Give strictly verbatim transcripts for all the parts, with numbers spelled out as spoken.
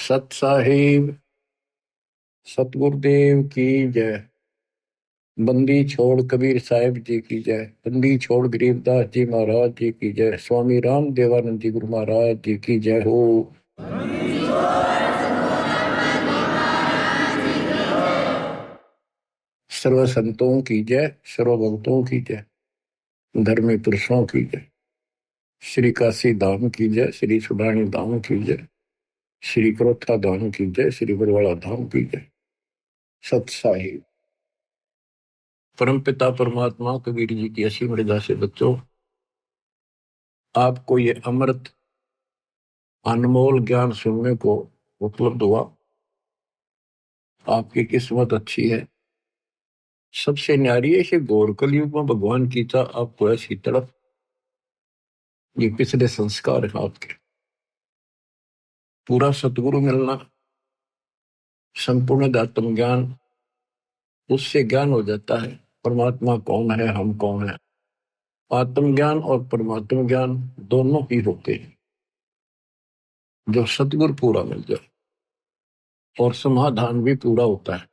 सत साहिब सतगुरुदेव की जय। बंदी छोड़ कबीर साहिब जी की जय। बंदी छोड़ गरीबदास जी महाराज जी की जय। स्वामी राम देवानंद जी गुरु महाराज जी की जय हो। सर्व संतों की जय, सर्व भक्तों की जय, धर्मी पुरुषों की जय। श्री काशी धाम की जय, श्री सुडानी धाम की जय, श्री क्रोथा धाम की जय, श्री बरवाड़ा धाम की जय। सत साहिब परम पिता परमात्मा कबीर जी की असीम मर्यादा से बच्चों, आपको ये अमृत अनमोल ज्ञान सुनने को उपलब्ध हुआ। आपकी किस्मत अच्छी है। सबसे न्यारी है इसे गौर कलयुग में भगवान की था आपको ऐसी तड़प। ये पिछले संस्कार है आपके। पूरा सतगुरु मिलना, संपूर्ण आत्म ज्ञान, उससे ज्ञान हो जाता है परमात्मा कौन है, हम कौन है। आत्मज्ञान और परमात्मा ज्ञान दोनों ही होते हैं जो सतगुरु पूरा मिल जाए, और समाधान भी पूरा होता है।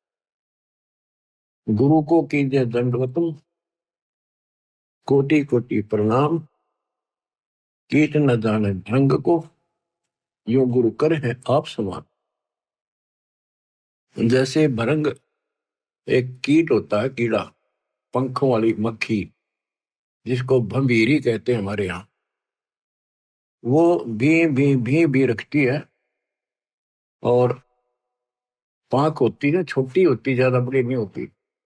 गुरु को कीजिए दंडवतम, कोटि कोटि प्रणाम। कीट न जाने ढंग को, यो गुरु कर है आप समान। जैसे भरंग एक कीट होता है, कीड़ा, पंखों वाली मक्खी जिसको भंभीरी कहते हैं हमारे यहाँ। वो भी भी भी भी रखती है और पांख होती है, छोटी होती, ज्यादा बड़ी नहीं होती।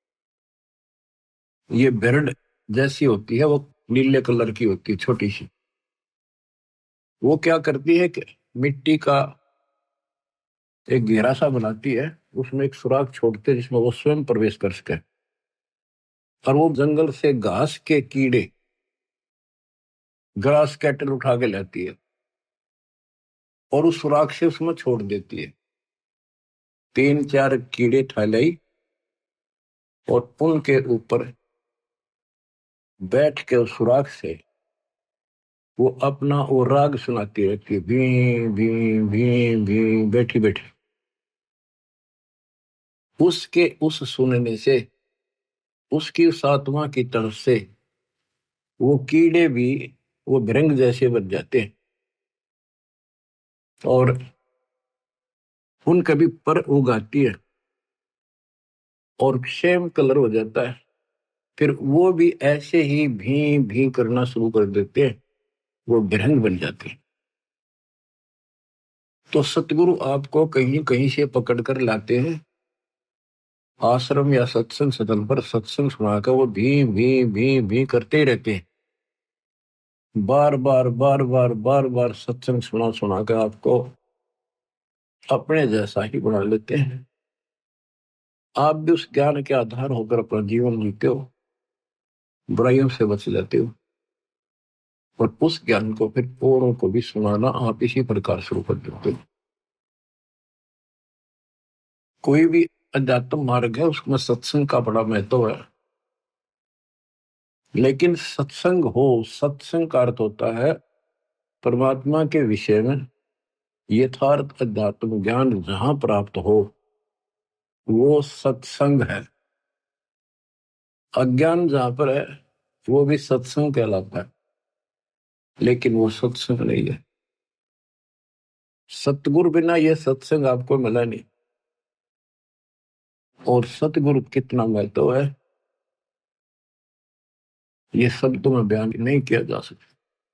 ये बिरड जैसी होती है, वो नीले कलर की होती है, छोटी सी। वो क्या करती है कि मिट्टी का एक घेरा सा बनाती है, उसमें एक सुराख छोड़ते है जिसमें वो स्वयं प्रवेश कर सके। और वो जंगल से घास के कीड़े, ग्रास कैटल उठा के लाती है और उस सुराख से उसमें छोड़ देती है। तीन चार कीड़े ठालाई और उनके ऊपर बैठ के उस सुराख से वो अपना वो राग सुनाती रहती है, भी भी भी भी बैठी बैठी। उसके उस सुनने से, उसकी उस आत्मा की तरफ से वो कीड़े भी वो भृंग जैसे बन जाते हैं और उनका भी पर उगाती है और सेम कलर हो जाता है। फिर वो भी ऐसे ही भी भी करना शुरू कर देते हैं, वो भृंग बन जाते हैं। तो सतगुरु आपको कहीं कहीं से पकड़ कर लाते हैं आश्रम या सत्संग सदन पर, सत्संग सुनाकर वो भी भी भी भी करते ही रहते हैं। बार बार बार बार बार बार सत्संग सुना सुना कर आपको अपने जैसा ही बना लेते हैं। आप भी उस ज्ञान के आधार होकर अपना जीवन जीते हो, बुराइयों से बच जाते हो और उस ज्ञान को फिर औरों को भी सुनाना आप इसी प्रकार शुरू कर देते हो। कोई भी अध्यात्म मार्ग है, उसमें सत्संग का बड़ा महत्व है। लेकिन सत्संग हो, सत्संग का अर्थ होता है परमात्मा के विषय में यथार्थ अध्यात्म ज्ञान जहां प्राप्त हो, वो सत्संग है। अज्ञान जहां पर है वो भी सत्संग कहलाता है, लेकिन वो सत्संग नहीं है। सतगुरु बिना ये सत्संग आपको मिला नहीं। और सतगुरु कितना महत्व है ये शब्दों में बयान नहीं किया जा सकता।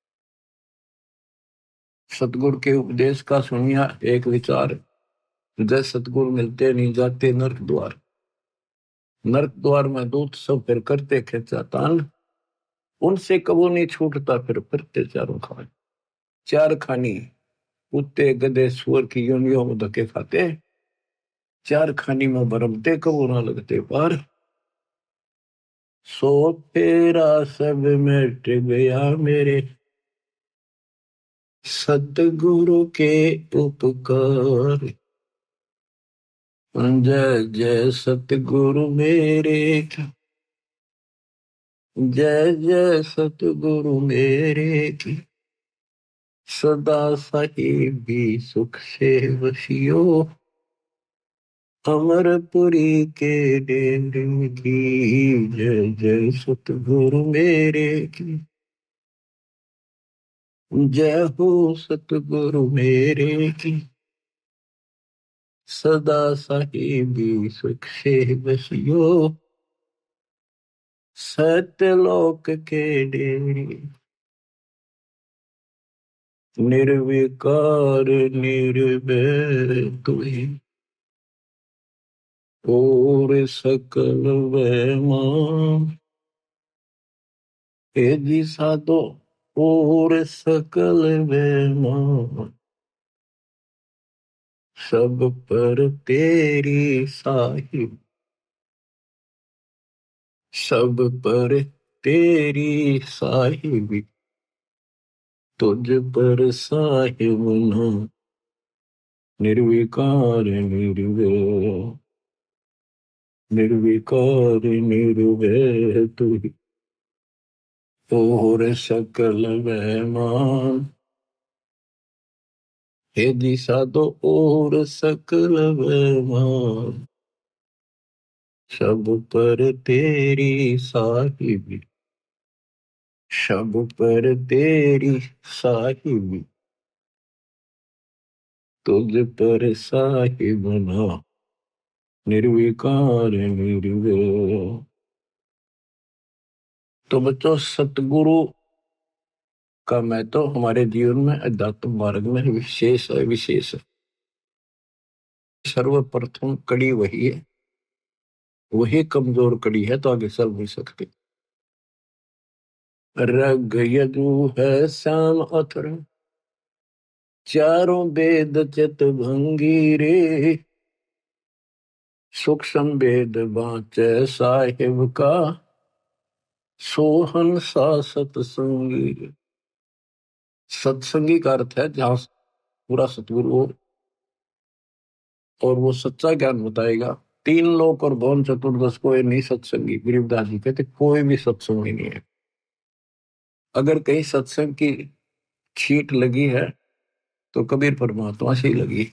सतगुरु के उपदेश का सुनिया एक विचार, जय सतगुरु मिलते नहीं जाते नरक द्वार। नरक द्वार में दूत सब फिर करते खेचा तान, उनसे कबो नहीं छूटता फिर फिरते चारों खान। चार खानी कुत्ते गधे सुअर की योनियों में धक्के खाते, चार खानी में भरमते कबो ना लगते पार। सो फेरा सब मिट गया मेरे, सतगुरु के उपकार। जय जय सतगुरु मेरे, जय जय सतगुरु मेरे की। सदा साहिबी सुख से वसियो, अमरपुरी के डेरे की। जय जय सतगुरु मेरे की, जय हो सतगुरु मेरे की। सदा साहिबी सुख से वसियो, सत्यलोक के डेरे। निर्विकार निर्भय तुहि, और सकल वैमा। हे जी साधो और सकल वैमा, सब पर तेरी साहिब। सब पर तेरी साहिबी, तुझ पर साहिब ना। निर्विकार निर्भय, निर्विकार निर्भय तुहि, और सकल वैमान। हे दिशा दो और सकल वैमान, सब पर तेरी साहिबी। सब पर तेरी साहिबी, तुझ पर साहिब ना। निर्विकार निर्भय। तो बच्चों, सतगुरु का महत्व हमारे जीवन में अध्यात्म मार्ग में विशेष है, विशेष है। सर्वप्रथम कड़ी वही है, वही कमजोर कड़ी है तो आगे चल नहीं सकती। रग यजु है श्याम अथर, चारों वेद चित भंगी रे। सूक्ष्म वेद बाँचे साहिब का, सोहन सा सतसंगी। सत्संगी का अर्थ है जहां पूरा सतगुरु हो और वो सच्चा ज्ञान बताएगा। तीन लोक और भवन चतुर्दश को ये नहीं सत्संगी। गरीबदास जी कहते कोई भी सत्संगी नहीं है। अगर कहीं सत्संग की छीट लगी है तो कबीर परमात्मा से ही लगी,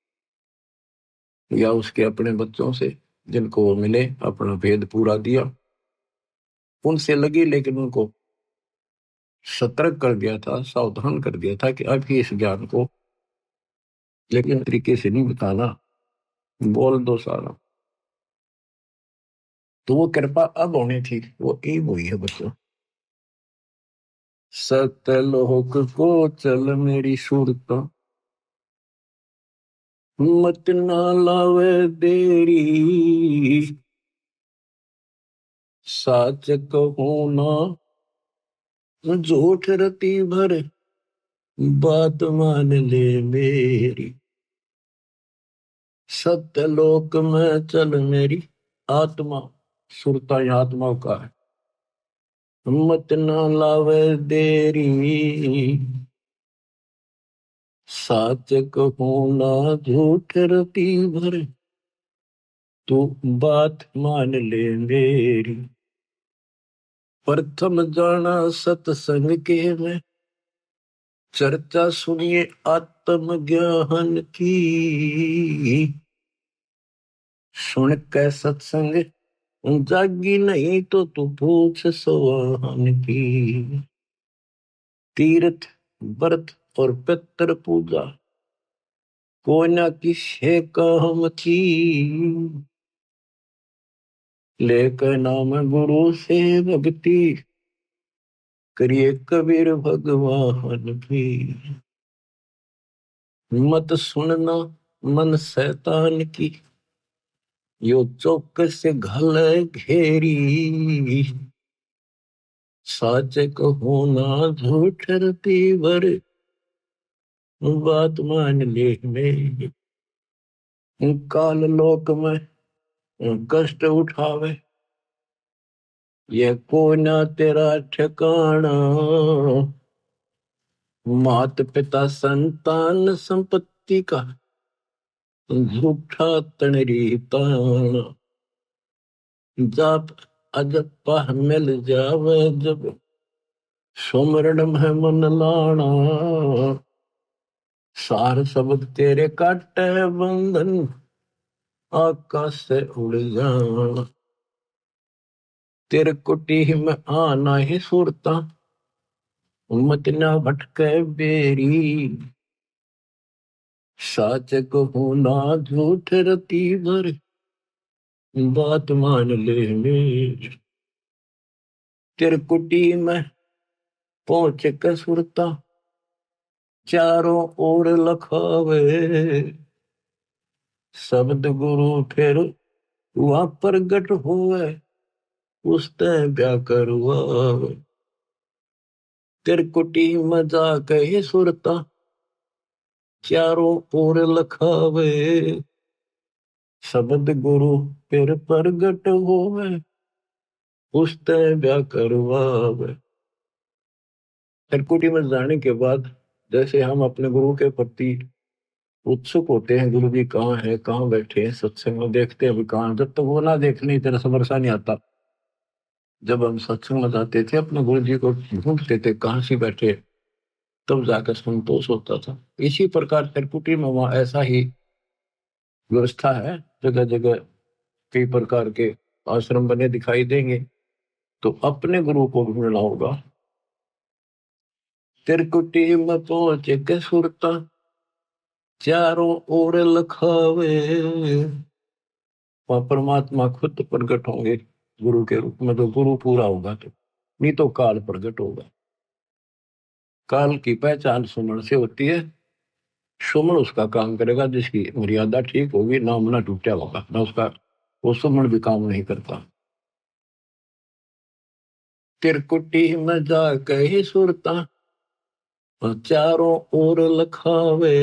या उसके अपने बच्चों से जिनको वो मिले, अपना भेद पूरा दिया, उनसे लगी। लेकिन उनको सतर्क कर दिया था, सावधान कर दिया था कि अभी इस ज्ञान को लेकिन तरीके से नहीं बताना, बोल दो सारा। तो वो कृपा अब होनी थी, वो एक हुई है बच्चों। सतलोक को चल मेरी सूरत, मत ना लावे देरी। साच कहूं ना झूठ रति भर, बात मान ले मेरी। सत्यलोक में चल मेरी आत्मा, सुरता आत्मा का है। मत ना लावे देरी, साच कहूं ना झूठ रति भर, तू बात मान ले मेरी। प्रथम जाना सत्संग के में, चर्चा सुनिए आत्म ज्ञान की। सुन के सत्संग जागी नहीं तो तू पूछ सवाहन की। तीर्थ व्रत और पितर पूजा को न किसे काम की। लेकर नाम गुरु से भक्ति, करिए कबीर भगवान की। मत सुनना मन शैतान की, यो चौकस से घल घेरी। साच कहो ना झूठ रति भर, बात मान ले मेरी। काल लोक में कष्ट उठावे, ये को ना तेरा ठिकाना। मात पिता संतान संपत्ति का, झूठा तणरी ताना। जाप अजपा मिल जावे जब, सुमरण में मन लाना। सार शब्द तेरे काटे बंधन, आकाश से उड़ जाना। तेरे कुटी में आना ही सुरता, मत ना भटके बेरी। साच कहूँ ना झूठ रती भर, बात मान ले मेरी। तेरे कुटी में पहुंच के सुरता, चारों ओर लखावे। शब्द गुरु फिर वहां प्रगट होवे, उसते ब्या करवावे। तेरे कुटी में जाके ही सुरता, चारों ओर लखावे। शब्द गुरु फिर प्रगट होवे, उसते ब्या करवावे। त्रिकुटी में जाने के बाद जैसे हम अपने गुरु के प्रति उत्सुक होते हैं, गुरु जी कहाँ है, कहाँ बैठे हैं, सत्संग में देखते हैं अभी कहाँ। जब तक तो वो ना देखने तेरा समरसा नहीं आता। जब हम सत्संग में जाते थे अपने गुरु जी को ढूंढते थे कहाँ से बैठे, तब जाकर संतोष होता था। इसी प्रकार त्रिकुटी में वहां ऐसा ही व्यवस्था है, जगह जगह कई प्रकार के आश्रम बने दिखाई देंगे। तो अपने गुरु को ढूंढना होगा। त्रिकुटी में पहुंच के सुरता, चारों ओर लखावे। वहां परमात्मा खुद प्रकट होंगे गुरु के रूप में। तो गुरु पूरा होगा तो, नहीं तो काल प्रकट होगा। काल की पहचान सुमन से होती है। सुमन उसका काम करेगा जिसकी मर्यादा ठीक होगी, नाम ना टूटा होगा ना उसका, वो सुमन भी काम नहीं करता। तिरकुटी में जाके ही सुरता, और चारों ओर लखावे।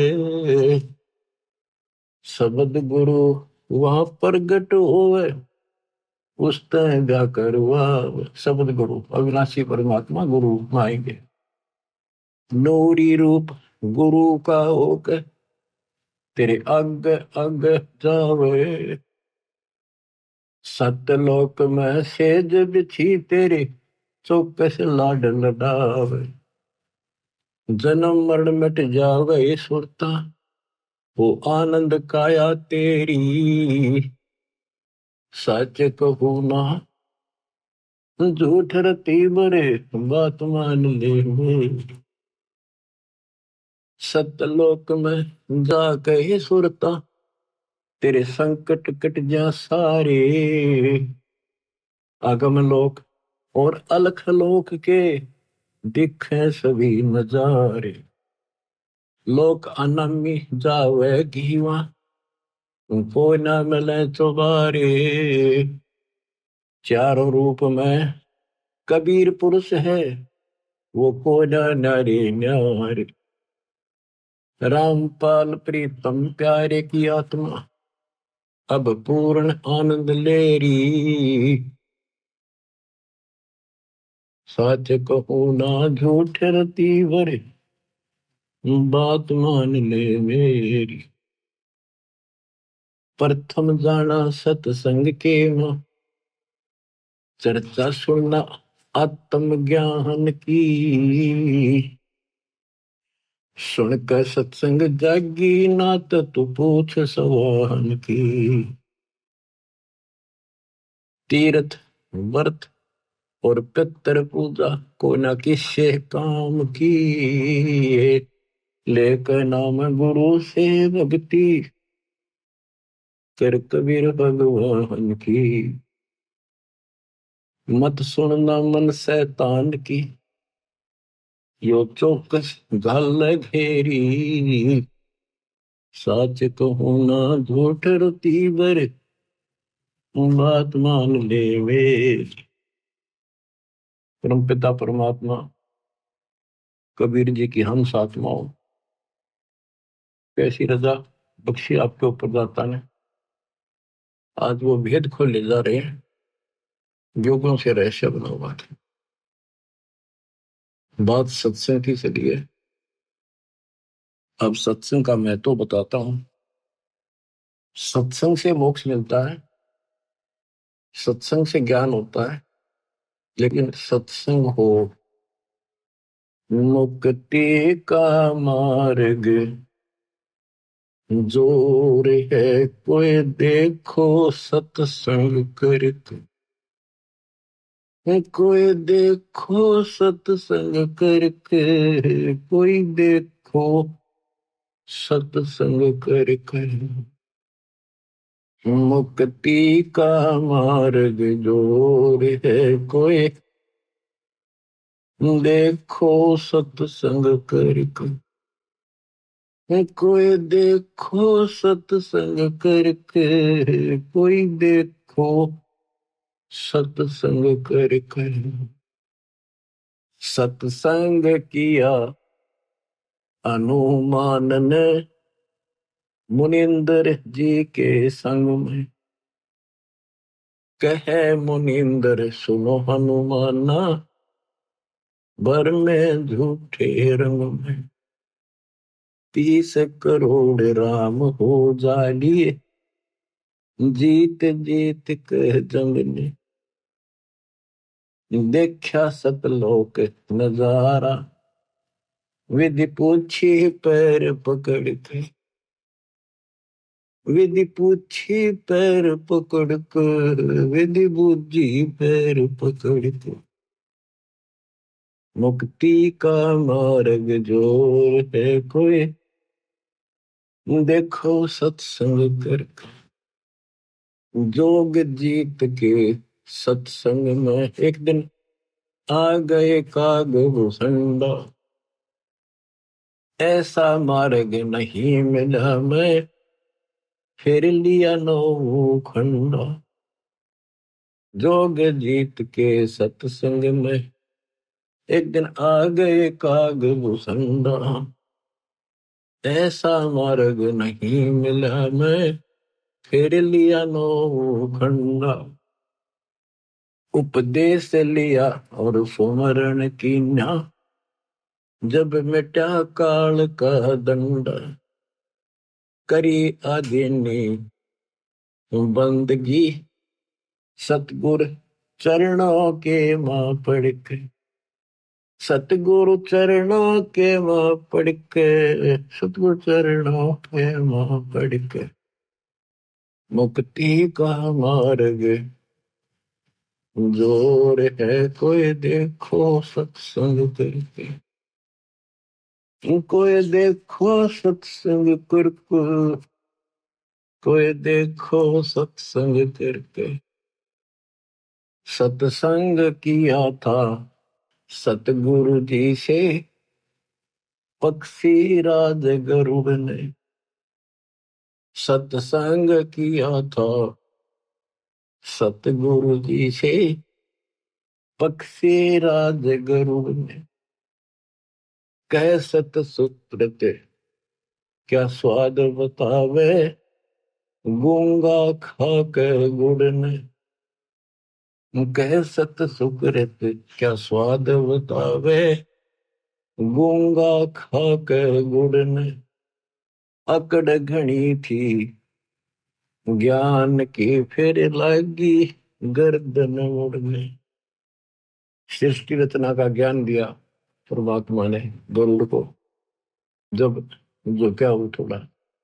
शब्द गुरु वहां प्रगट होवे, उस तय ब्या करवा। शब्द गुरु अविनाशी परमात्मा गुरु में आएंगे। नूरी रूप गुरु का होकर तेरे अग अग जावे। सतलोक में सेज बिछी तेरे, चौकस लाड लडावे। जन्म मरण मिट जावे सुरता, वो आनंद काया तेरी। सच कहूँ ना झूठ रती बरे, बात मान ले मेरी। सतलोक में जाके ही सुरता, तेरे संकट कट जा सारे। आगम लोक और अलख लोक के दिखे सभी नजारे। लोक अनमी जावे घीवा, को न मिले चुबारे। चारों रूप में कबीर पुरुष है, वो को न नारे न्यारे। रामपाल प्रीतम प्यारे की आत्मा, अब पूर्ण आनंद ले री। सच कहूँ ना झूठ रती वर, बात मान ले मेरी। प्रथम जाना सत्संग के मां, चर्चा सुनना आत्म ज्ञान की। सुनकर सत्संग जागी नात, तू पूछ सवाहन की। तीर्थ व्रत और पितर पूजा को न किसे काम की। लेकर नाम गुरु से भक्ति, कर कबीर भगवान की। मत सुनना मन शैतान की, यो चौकस गल घेरी। सच कहूँ ना झूठ रती बर, बात मान ले वे। परम पिता परमात्मा कबीर जी की हम आत्माओं, कैसी रजा बख्शी आपके ऊपर दाता ने। आज वो भेद खोल ले जा रहे हैं, योगों से रहस्य बना हुआ था। बात सत्संग की चली है। अब सत्संग का मैं तो बताता हूं। सत्संग से मोक्ष मिलता है, सत्संग से ज्ञान होता है, लेकिन सत्संग हो मुक्ति का मार्ग, जोर है कोई देखो सत्संग करके, कोई देखो सत्संग करके, कोई देखो सत्संग करके, मुक्ति का मार्ग जोर है कोई देखो सत्संग करके, कोई देखो सत्संग करके, कोई देखो सत्संग करके। सत्संग किया हनुमान ने मुनिंदर जी के संग में, कहे मुनिंदर सुनो हनुमाना, बर में झूठे रंग में, तीस करोड़ राम हो जालिए, जीत जीत के जंग ने, देखा सतलोक नजारा, विधि पूछी पैर पकड़ के, विधि पूछी पैर पकड़ कर, विधि बूझी पैर पकड़ के, मुक्ति का मार्ग जोर है कोई देखो सत्संग करके। जोग जीत के सत्संग में एक दिन आ गए काग भूषंडा, ऐसा मार्ग नहीं मिला मैं, फिर लिया नौ खंडा। जोग जीत के सत्संग में एक दिन आ गए काग भूषंडा, ऐसा मार्ग नहीं मिला मैं, फिर लिया नौ खंडा। उपदेश लिया और सुमरण कीन्या, जब मिटा काल का दंडा, करी आदिनी बंदगी, सतगुर चरणों के मां पड़ के, सतगुरु चरणों के मां पड़ के, सतगुरु चरणों के मां पड़ के, मुक्ति का मार्ग जोर है कोई देखो सत्संग करके, कोई देखो सत्संग करके, कोई देखो सत्संग करके। सत्संग किया था सतगुरु जी से, पक्षी राज गरुड़ ने, सत्संग किया था सतगुरु जी से, पक्षी राज गरुड़ ने, कह सत सुकृत क्या स्वाद बतावे, गूंगा खा कर गुड़ ने, कह सत सुकृत क्या स्वाद बतावे, गूंगा खा कर गुड़ ने, अकड़ घनी थी ज्ञान की फिर लागी गर्दन मुड़ने। सृष्टि रचना का ज्ञान दिया परमात्मा ने गरुड़ को, जब जो क्या वो थोड़ा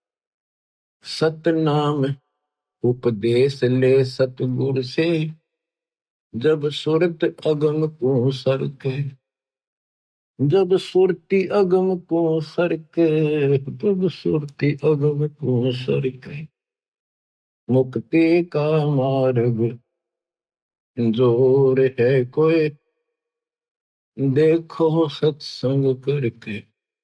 सतनाम उपदेश ले सतगुर से, जब सुरत अगम को सरके, जब सुरती अगम को सरके, जब सुरती अगम को सरके, मुक्ति का मार्ग जोर है कोई देखो सत्संग करके।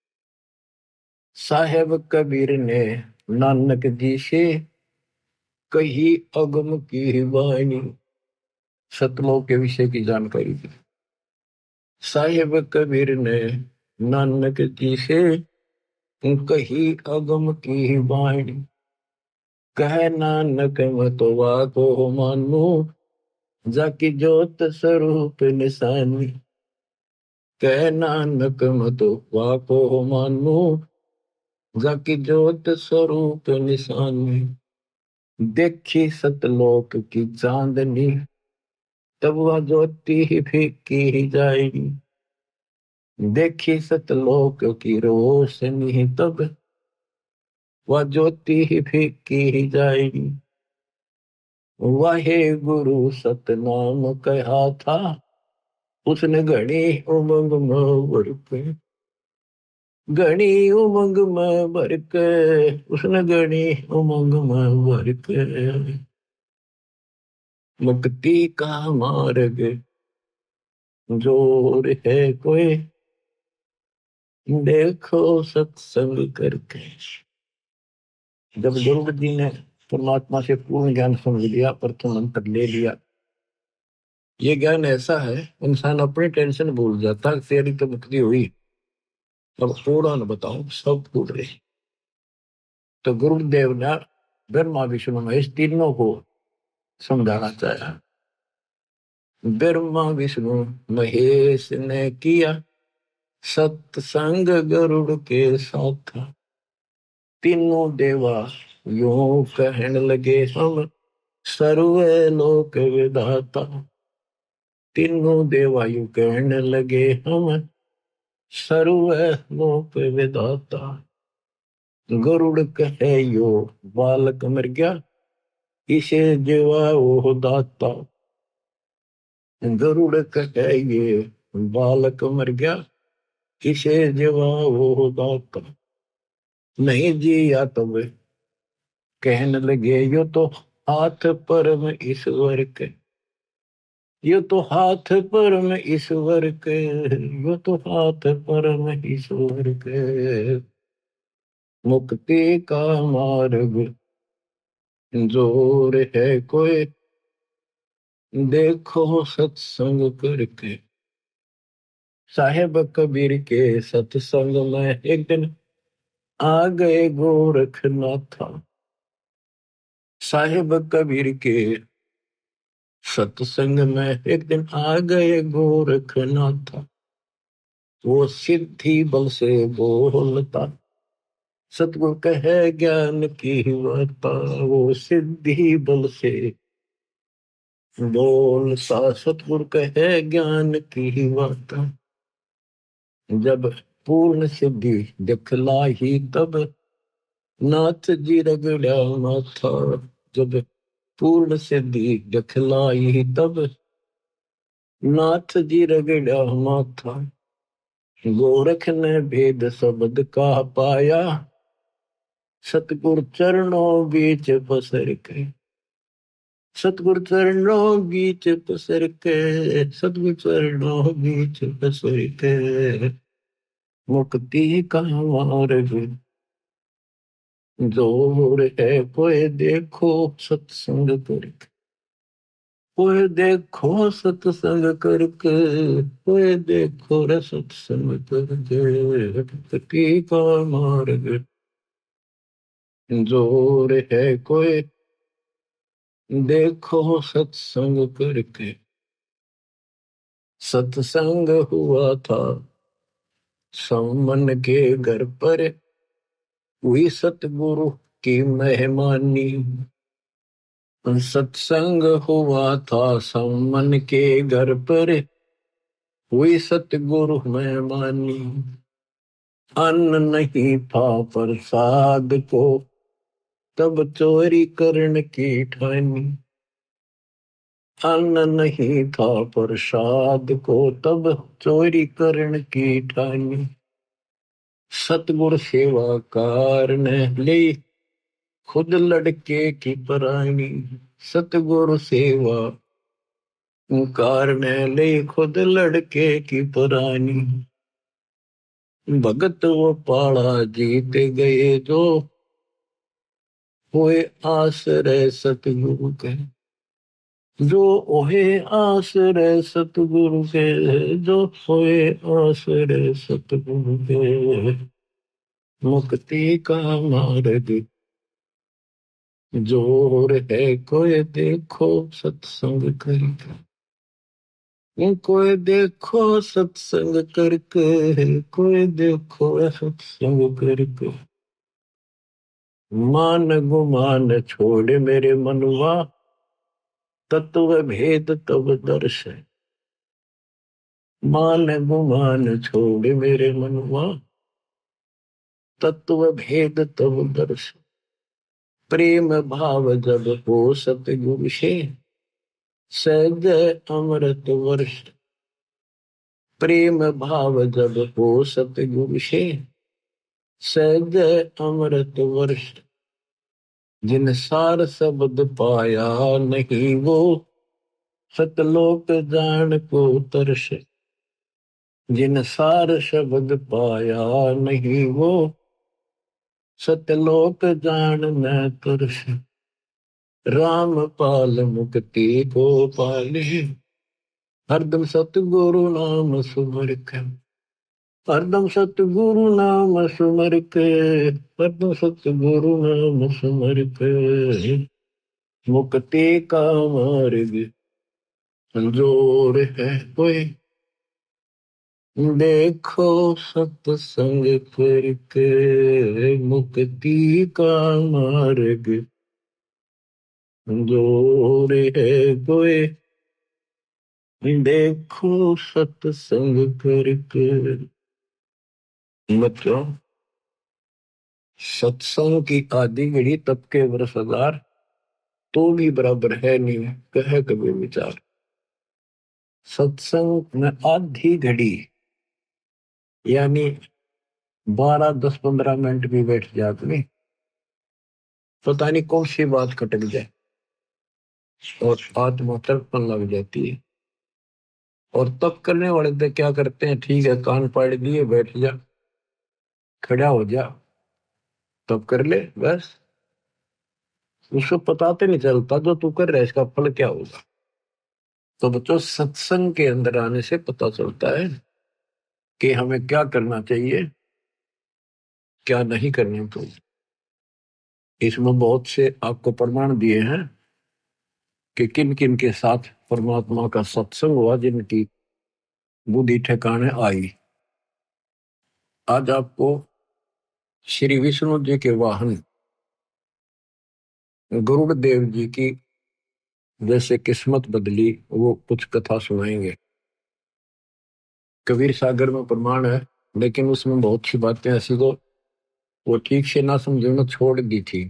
साहेब कबीर ने नानक जी से कही अगम की वाणी, सतलोक के विषय की जानकारी दी। साहेब कबीर ने नानक जी से कही अगम की वाणी, कह नानक मतवा को मानो, जाकी जोत स्वरूप निशानी, कह नानक मतवा को मानो, जाकी जोत स्वरूप निशानी, देखी सतलोक की चांदनी, तब वह ज्योति ही फीकी जाएगी, देखी सतलोक की रोशनी, तब वह ज्योति ही फीकी जाएगी। वाहे गुरु सतनाम कहा था, उसने घड़ी उमंग में भर के, घड़ी उमंग में भर के, उसने घड़ी उमंग में भर के। मुक्ति का मार्ग जोर है कोई, देखो सत्संग करके। जब गुरु जी ने परमात्मा से पूर्ण ज्ञान समझ लिया, प्रथम मंत्र ले लिया, ये ज्ञान ऐसा है इंसान अपनी टेंशन भूल जाता। तेरी तो मुक्ति हुई, अब थोड़ा न बताऊं, सब भूल रहे। तो गुरुदेव ने ब्रह्मा विष्णु महेश तीनों को समझाना चाहा। ब्रह्मा विष्णु महेश ने किया सत्संग गरुड़ के साथ। तीनों देवा यूं कहने लगे, हम सर्वे लोक विधाता। तीनों देवा यूं कहने लगे, हम सर्वे लोक विधाता। गरुड़ कहे यो बालक मर गया, इसे जीवा वो दाता। गरुड़ कहे ये बालक मर गया, इसे जीवा वो दाता। नहीं जिया तब कहने लगे, यो तो हाथ परम ईश्वर के, यो तो हाथ परम ईश्वर के, यो तो हाथ परम ईश्वर के। मुक्ति का मार्ग जोर है कोई, देखो सत्संग करके। साहेब कबीर के सत्संग में एक दिन आ गए गोरखनाथ। साहेब कबीर के सत्संग में एक दिन आ गए गोरखनाथ। वो सिद्धि बल से बोलता, सतगुरु कहे ज्ञान की वार्ता। वो सिद्धि बल से बोलता, सतगुरु कहे ज्ञान की वार्ता। जब पूर्ण सिद्धि दिखलाई तब नाथ जी रगड़ा माथा। जब पूर्ण सिद्धि दिखलाई तब नाथ जी रगड़ा माथा। गोरख ने भेद शब्द का पाया, सतगुरु चरणों बीच पसर के। सतगुरु चरणों बीच पसर के, सतगुरु चरणों बीच पसर के। मुक्ति का मार्ग जोर है कोई, देखो सत्संग करके। कोई देखो सत्संग करके, कोई देखो रे सत्संग करके। मुक्ति का मार्ग जोर है कोई, देखो सत्संग करके। सत्संग हुआ था समन के घर पर, हुई सतगुरु की मेहमानी। सत्संग हुआ था समन के घर पर, हुई सतगुरु मेहमानी। अन्न नहीं था प्रसाद को, तब चोरी करने की ठानी। अन्न नहीं था प्रसाद को, तब चोरी करने की ठानी। सतगुरु सेवा कारने ले खुद लड़के की परानी। सतगुरु सेवा कारने ले खुद लड़के की परानी। भगत वो पाड़ा जीत गए, जो हुए आश्रय सतगुरु के। जो ओहे आश्रय सतगुरु के, जो होए आश्रय सतगुरु के। मुक्ति का मार्ग जोर है कोई, देखो सत्संग करके। कोई देखो सत्संग करके, कोई देखो सत्संग करके। मान गुमान छोड़ मेरे मनवा, तत्व भेद तब दर्श है। मान गुमान छोड़ मेरे मनवा, तत्व भेद तब दर्श, प्रेम भाव जब हो सतगुरु से, सहज अमृत वर्ष। प्रेम भाव जब हो सतगुरु से, सहज अमृत वर्ष। जिन सार शब्द पाया नहीं वो, सतलोक जान को तरस। जिन सार शब्द पाया नहीं वो, सतलोक जान न तरस। राम पाल मुक्ति को पाले, हरदम सतगुरु नाम सुमर के। हरदम सतगुरु नाम सुमर के, हरदम सतगुरु नाम सुमर के। मुक्ति का मार्ग संजोर है कोई, देखो सत्संग करके। मुक्ति का मार्ग संजोर है कोई, देखो सत्संग करके। बच्चों, सत्संग की आदि घड़ी तब के वर्ष हजार, तो भी बराबर है नहीं कहे कभी विचार। सत्संग में आधी घड़ी यानी बारह दस पंद्रह मिनट भी बैठ जाते नहीं, पता नहीं कौन सी बात खटक जाए और आत्मा तड़पन लग जाती है। और तब करने वाले तो क्या करते हैं, ठीक है कान पाड़ दिए बैठ जा, खड़ा हो जा, तब कर ले बस। उसको पता तो नहीं चलता जो तू कर रहा है इसका फल क्या होगा। तो बच्चों, सत्संग के अंदर आने से पता चलता है कि हमें क्या करना चाहिए, क्या नहीं करना चाहिए। इसमें बहुत से आपको प्रमाण दिए हैं कि किन किन के साथ परमात्मा का सत्संग हुआ, जिनकी बुद्धि ठिकाने आई। आज आपको श्री विष्णु जी के वाहन गरुड़ देव जी की जैसे किस्मत बदली वो कुछ कथा सुनाएंगे। कबीर सागर में प्रमाण है, लेकिन उसमें बहुत सी बातें ऐसी को वो ठीक से ना समझना छोड़ दी थी।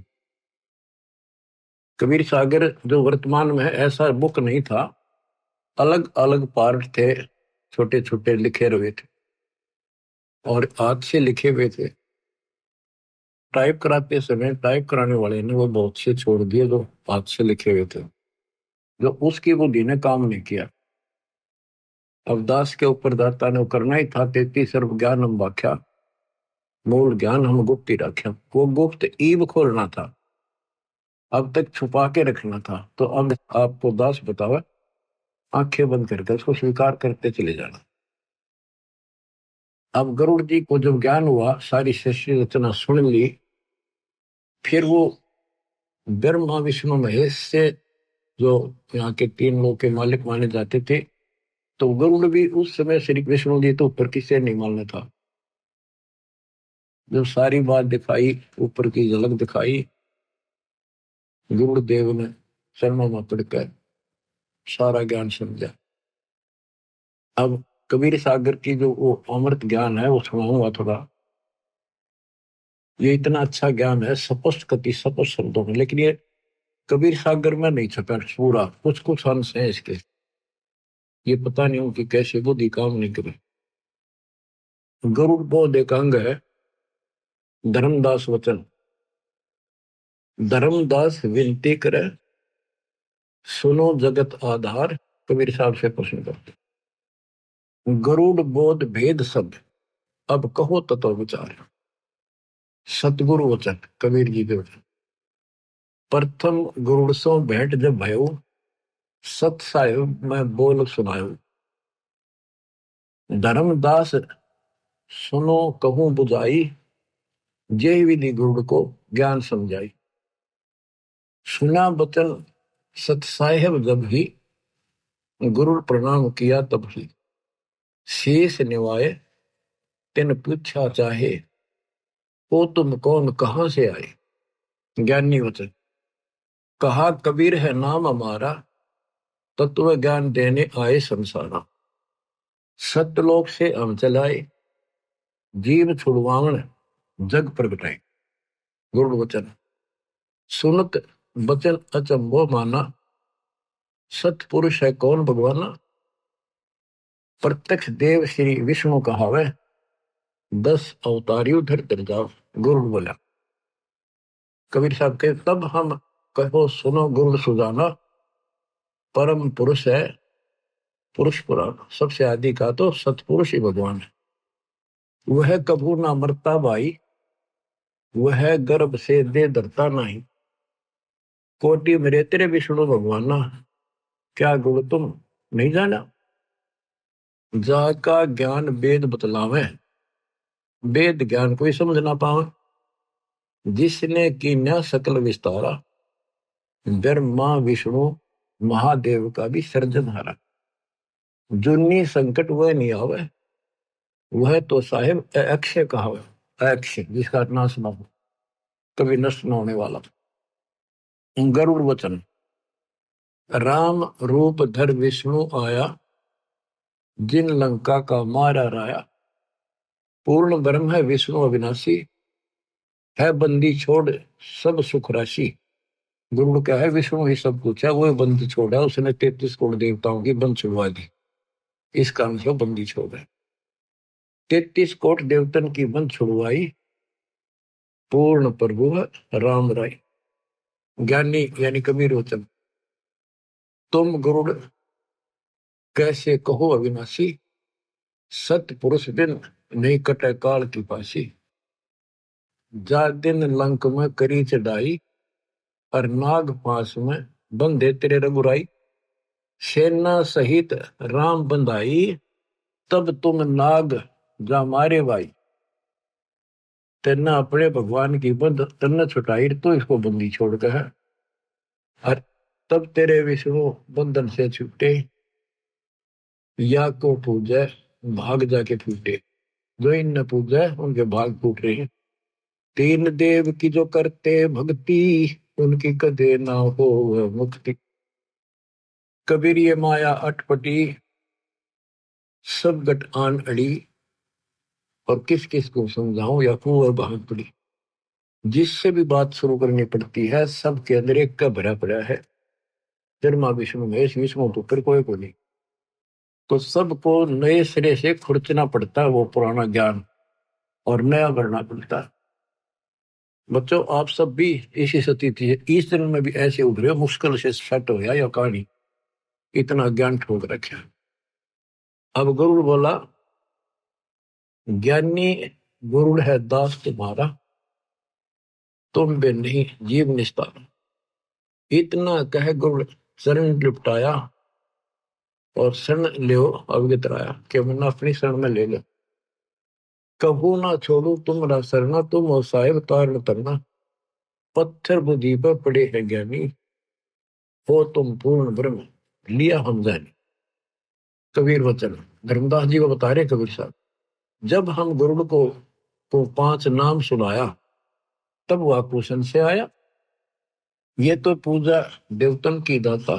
कबीर सागर जो वर्तमान में है ऐसा बुक नहीं था, अलग अलग पार्ट थे, छोटे छोटे लिखे हुए थे और हाथ से लिखे हुए थे। टाइप कराते समय टाइप कराने वाले ने वो बहुत से छोड़ दिए जो हाथ से लिखे हुए थे, जो उसकी बुद्धि ने काम नहीं किया। अब दास के ऊपर दाता ने करना ही था, तेती सर्व ज्ञान हम व्याख्या, मूल ज्ञान हम गुप्त ही रख्या। वो गुप्त ईब खोलना था, अब तक छुपा के रखना था। तो अब आपको दास बतावा, आंखें बंद करके उसको स्वीकार करते चले जाना। अब गरुड़ जी को जब ज्ञान हुआ, सारी सृष्टि रचना सुन ली, फिर वो ब्रह्मा विष्णु महेश से जो यहाँ के तीन लोग के मालिक माने जाते थे, तो गरुड़ भी उस समय श्री विष्णु जी तो ऊपर किसे नहीं मानना था। जब सारी बात दिखाई, ऊपर की झलक दिखाई, गरुड़ देव ने शर्मा में पड़कर सारा ज्ञान समझा। अब कबीर सागर की जो वो अमृत ज्ञान है वो सुनाऊंगा थोड़ा। ये इतना अच्छा ज्ञान है, स्पष्ट कति स्पष्ट शब्दों में, लेकिन ये कबीर सागर में नहीं छपा पूरा, कुछ कुछ अंश है इसके। ये पता नहीं हो कि कैसे बुद्धि काम नहीं करे। गरुड़ बोध एक अंग है, धर्मदास वचन। धर्मदास विनती करे, सुनो जगत आधार। कबीर साहब से प्रश्न करते, गरुड़ बोध भेद सब, अब कहो तत्व विचार। सतगुरु वचन, कबीर जी के वचन। प्रथम गरुड़ सो भेंट जब भयो, सत साहिब मैं बोल सुनायो। धर्मदास सुनो कहूं बुझाई, जय विधि गरुड़ को ज्ञान समझाई। सुना बचन सत साहिब जब ही, गुरु प्रणाम किया तब ही। शेष निवाए तिन पूछा चाहे, ओ तुम कौन कहां से आए। ज्ञानी वचन, कहा कबीर है नाम हमारा, तत्व ज्ञान देने आए संसारा। सत्यलोक से हम चलाए, जीव छुड़वावन जग प्रगटाए। गुरु वचन सुनत बचन अचंभो माना, सतपुरुष है कौन भगवाना। प्रत्यक्ष देव श्री विष्णु कहावे, दस अवतारियों धर धर जाओ। गुरु बोला। कबीर साहब के तब हम कहो सुनो गुरु सुजाना, परम पुरुष है पुरुष पुराण। सबसे आदि का तो सतपुरुष ही भगवान है। वह कबू ना मरता भाई, वह गर्भ से दे धरता नहीं। कोटि मेरे तेरे विष्णु भगवाना, क्या गुण तुम नहीं जाना। जाका ज्ञान वेद बतलावे, वेद ज्ञान कोई समझ ना पावे। जिसने कीन्या सकल विस्तारा, ब्रह्मा विष्णु महादेव का भी सर्जनहारा। जुन्नी संकट वह नहीं आवे, वह तो साहिब अक्षय कहावे। अक्षय जिसका नाश ना हो, कभी नष्ट न होने वाला। गरुड़ वचन राम रूप धर विष्णु आया, जिन लंका का मारा राया। पूर्ण ब्रह्म है विष्णु अविनाशी, है बंदी छोड़ सब सुख राशि। गुरु क्या है, विष्णु ही सब कुछ है, वो बंदी छोड़ा। उसने तैतीस करोड़ देवताओं की बंद छुड़वा दी, इस कारण से बंदी छोड़ है। तैतीस कोट देवतन की बंद छुड़वाई, पूर्ण प्रभु राम राय। ज्ञानी यानी कबीर वचन तुम गुरुड़ कैसे कहो अविनाशी, सत पुरुष बिन नहीं कटे काल की पासी। जा दिन लंक में करी चढ़ाई, और नाग पास में बंधे तेरे रघुराई। सेना सहित राम बंधाई, तब तुम नाग जा मारे भाई। तेना अपने भगवान की बंद तन्ना छुटाई, तो इसको बंदी छोड़ के है। और तब तेरे विष्णु बंधन से छूटे, या को पूजे भाग जाके फूटे। जो इन पूजे उनके भाग फूट रहे हैं। तीन देव की जो करते भक्ति, उनकी कदे ना हो मुक्ति। कबीर ये माया अटपटी, सब गट आन अड़ी। और किस किस को समझाऊं या कुंवर भाग पड़ी। जिससे भी बात शुरू करनी पड़ती है, सबके अंदर एक का भरा पड़ा है, जन्मा विष्णु महेश विष्णु तो फिर कोई को नहीं। तो सबको नए सिरे से खुरचना पड़ता है वो पुराना ज्ञान, और नया भरना पड़ता है। बच्चों आप सब भी इसी स्थिति है, इस दिन में भी ऐसे उभरे, मुश्किल से सेट हो या कहानी, इतना ज्ञान ठोक रखे। अब गरुड़ बोला, ज्ञानी गुरुड़ है दास तुम्हारा, तुम बे नहीं जीव निस्तार। इतना कह गुरुड़ शरण लिपटाया, और शरण लियो अवगत राया, कि मैंने अपनी शरण में ले लो। कबू ना छोड़ू तुमरा सरना, तुम हो साहिब तारण तरना। पत्थर बुद्धि पर पड़े हैं ज्ञानी, हो तुम पूर्ण ब्रह्म लिया हम जानी। कबीर वचन धर्मदास जी को बता रहे कबीर साहब, जब हम गुरुड़ को को पांच नाम सुनाया, तब वह कुशन से आया। ये तो पूजा देवतन की दाता,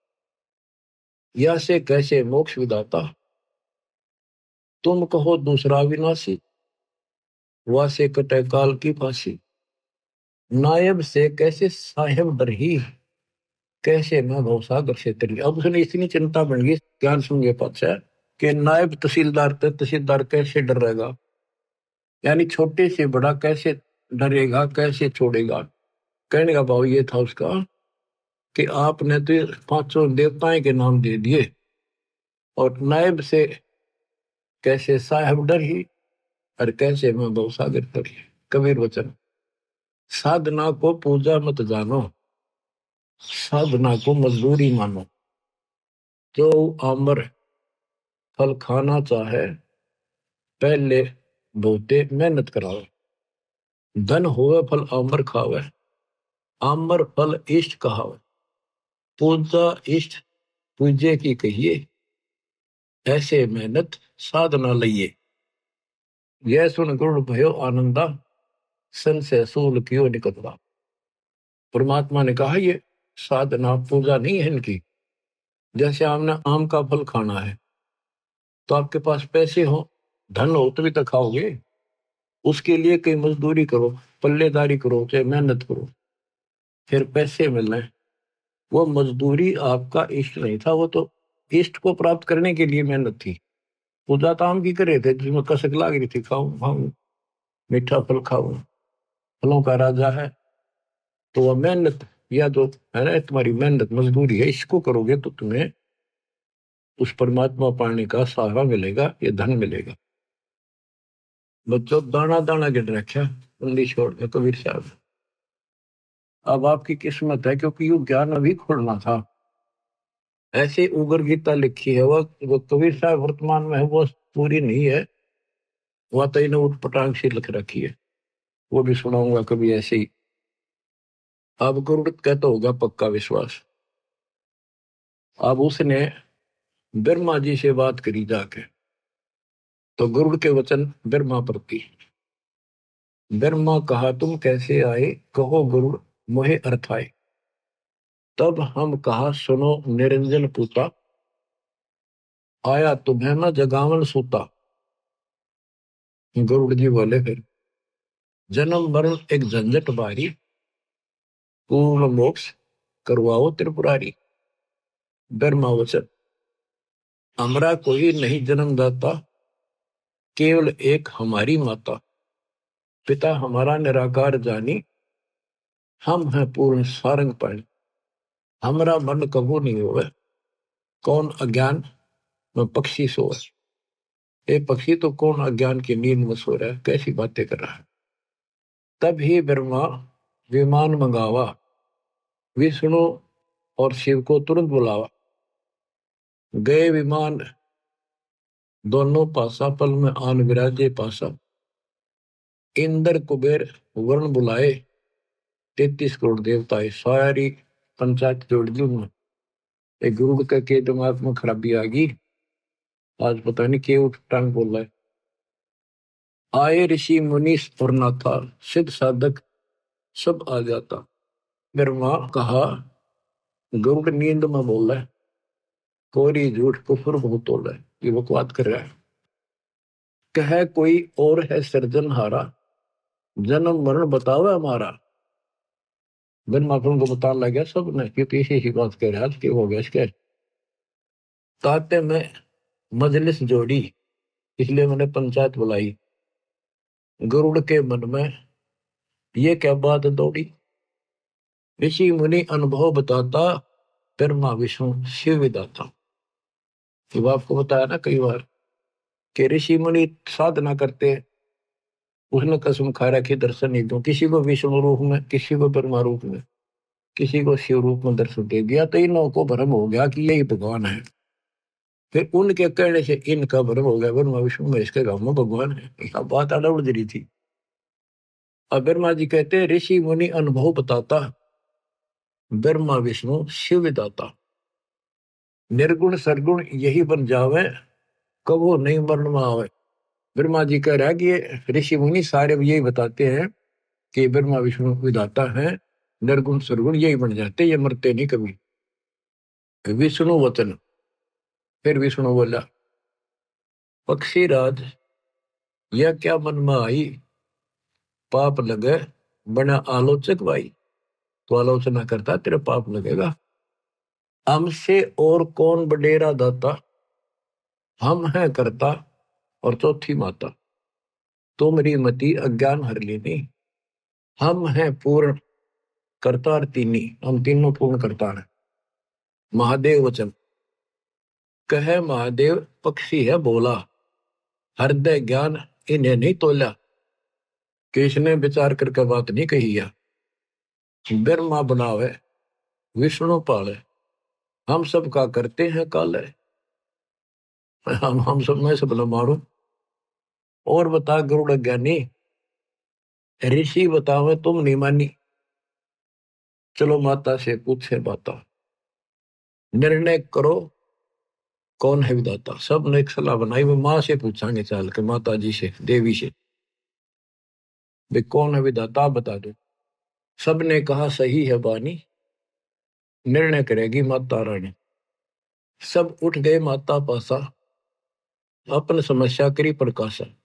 या से कैसे मोक्ष विदाता। तुम कहो दूसरा विनाशी, वह से कटे काल की फांसी। नायब से कैसे साहेब डरही, कैसे मैं भवसागर से तरी। अब उसने इतनी चिंता बन गई ज्ञान सुन के पाचा, कि नायब तहसीलदार तो तहसीलदार कैसे डर रहेगा, यानी छोटे से बड़ा कैसे डरेगा, कैसे छोड़ेगा। कहने का भाव ये था उसका, कि आपने तो पांचों देवताएं के नाम दे दिए, और नायब से कैसे साहेब डर ही, और कैसे मैं भवसागर तरी। कबीर वचन साधना को पूजा मत जानो, साधना को मजदूरी मानो। जो आमर फल खाना चाहे, पहले बहुते मेहनत करावे। धन होवे फल आमर खावे, आमर फल इष्ट कहावे। पूजा इष्ट पूजे की कहिए, ऐसे मेहनत साधना लइए। यह सुन गुरुड़ भयो आनंदा, सन से सूल कियो निकलता। परमात्मा ने कहा ये साधना पूजा नहीं है इनकी। जैसे आपने आम का फल खाना है, तो आपके पास पैसे हो, धन हो, तभी तो खाओगे। उसके लिए कहीं मजदूरी करो, पल्लेदारी करो, चाहे मेहनत करो, फिर पैसे मिल रहे हैं। वो मजदूरी आपका इष्ट नहीं था, वो तो इष्ट को प्राप्त करने के लिए मेहनत थी। पूजा तो हम की कर रहे थे जिसमें कसक लाग रही थी, खाऊं खाऊं मीठा फल खाऊं, फलों का राजा है। तो वह मेहनत या जो है ना, तुम्हारी मेहनत मजदूरी है, इसको करोगे तो तुम्हें उस परमात्मा पाने का सहारा मिलेगा, ये धन मिलेगा। बच्चों दाना दाना गिन रखा उंगली छोड़ के कबीर साहब। अब आपकी किस्मत है, क्योंकि यू ज्ञान अभी खोलना था। ऐसे उगर गीता लिखी है, वो वो कबीर साहब वर्तमान में है, वो पूरी नहीं है, वह तो इन्हें उठपटांग से लिख रखी है, वो भी सुनाऊंगा कभी ऐसे ही। अब गरुड़ कहता होगा पक्का विश्वास। अब उसने ब्रह्मा जी से बात करी जाके, तो गरुड़ के वचन ब्रह्मा प्रति। ब्रह्मा कहा तुम कैसे आए, कहो गरुड़ मोहे अर्थ आए। तब हम कहा सुनो निरंजन पूता, आया तुम्हें न जगावन सूता। गरुड़ जी बोले फिर जन्म मरण एक झंझट बारी, पूर्ण मोक्ष करवाओ त्रिपुरारी। ब्रह्मा वचन हमरा कोई नहीं जन्मदाता, केवल एक हमारी माता। पिता हमारा निराकार जानी, हम हैं पूर्ण सारंग पाणी। हमरा मन कबू नहीं होवे, कौन अज्ञान में पक्षी सोए। ये पक्षी तो कौन अज्ञान की नींद में सो रहा है, कैसी बातें कर रहा है। तब ही ब्रह्मा विमान मंगावा, विष्णु और शिव को तुरंत बुलावा। गए विमान दोनों पासा, पल में आन विराजे पासा। इंद्र कुबेर वरुण बुलाए, तैतीस करोड़ देवताएं। सारी पंचायत जोड़ दी उन्होंने। एक गुरु का के दिमाग में खराबी आ गई, आज पता नहीं के उठ टांग बोल रहा है। आए ऋषि मुनि और नाथा, सिद्ध साधक सब आ जाता। ब्रह्मा कहा गरुड़ नींद में बोल रहा है, कोरी झूठ कुफर बहुत तोल है, ये बकवाद कर रहा है। कह कोई और है सृजनहारा, जन्म मरण बतावे हमारा। ब्रह्मा को बताने लग गया सब ने, क्योंकि इसी ही बात कह रहा कि हो गया इसके। ताते में मजलिस जोड़ी, इसलिए मैंने पंचायत बुलाई। गरुड़ के मन में ये क्या बात दौड़ी, ऋषि मुनि अनुभव बताता, ब्रह्मा विष्णु शिव विदाता। तो आपको बताया ना कई बार कि ऋषि मुनि साधना करते, उसने कसम खा रखी दर्शन नहीं दूं, किसी को विष्णु रूप में, किसी को ब्रह्मा रूप में, किसी को शिव रूप में दर्शन दे दिया, तो इन लोगों को भ्रम हो गया कि यही भगवान है। फिर उनके कहने से इनका भ्रम हो गया ब्रह्मा विष्णु में, इसके गांव में भगवान है। यह बात आड़ा उड़ रही थी। अब ब्रह्मा जी कहते ऋषि मुनि अनुभव बताता, ब्रह्मा विष्णु शिव विदाता। निर्गुण सरगुण यही बन जावे, कबो नहीं मरण में आवे। ब्रह्मा जी कह रहा है कि ये ऋषि मुनि सारे यही बताते हैं कि ब्रह्मा विष्णु विदाता है, निर्गुण सरगुण यही बन जाते, ये मरते नहीं कभी। विष्णु वचन, फिर विष्णु बोला पक्षी राज यह क्या मन में आई, पाप लगे बना आलोचक भाई। तो आलोचना करता तेरे पाप लगेगा। हमसे और कौन बडेरा दाता, हम है करता और चौथी माता। तो मेरी मति अज्ञान हर लेनी, हम है पूर्ण करता और तीनी, हम तीनों पूर्ण करता है। महादेव वचन कहे महादेव पक्षी है बोला, हृदय ज्ञान इन्हें नहीं तोला। किसने विचार करके बात नहीं कही है। ब्रह्मा बनावे विष्णु पाले, हम सब का करते हैं काले। हम हम सब में सब न मारो। और बता गरुड़ ज्ञानी, ऋषि बतावे तुम नहीं मानी। चलो माता से पूछे बाता, निर्णय करो कौन है विदाता। सब ने एक सलाह बनाई, वो माँ से पूछांगे चाल के, माता जी से, देवी से, वे कौन है विदाता बता दो। सब ने कहा सही है बानी, निर्णय करेगी माता रानी। सब उठ गए माता पासा, अपन समस्या करी प्रकाशा।